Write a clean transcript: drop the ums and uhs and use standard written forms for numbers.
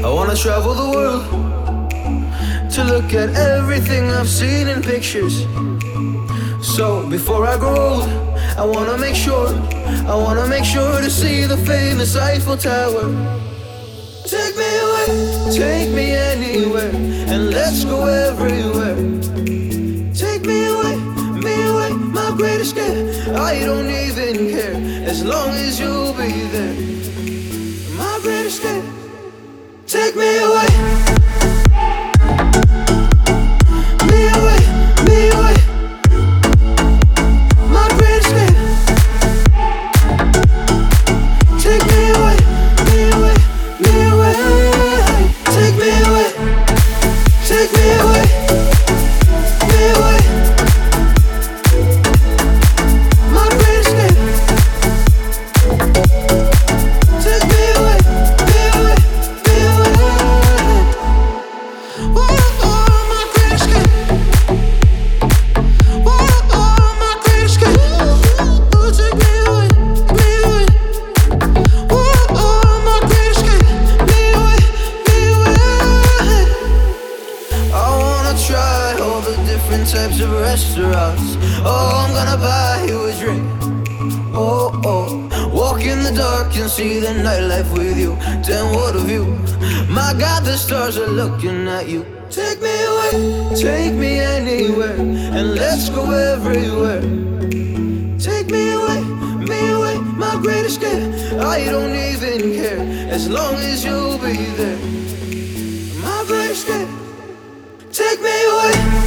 I wanna travel the world to look at everything I've seen in pictures. So before I grow old, I wanna make sure to see the famous Eiffel Tower. Take me away, take me anywhere, and let's go everywhere. Take me away, my great escape. I don't even care, as long as you'll be there. My great escape. Take me away. Me away, me away. My great escape. Take me away, me away, me away. Take me away, take me away, me away. My great escape. Take me away, me away, me away. Oh, my great escape. Oh, my great escape. Oh, take me away, me away. Oh, my great escape. Me away, me away. I wanna try all the different types of restaurants. Oh, I'm gonna buy you a drink. Oh, walk in the dark and see the nightlife with you. Then what of you? My God, the stars are looking at you. Take me away, take me anywhere, and let's go everywhere. Take me away, my great escape. I don't even care, as long as you'll be there. My great escape. Take me away.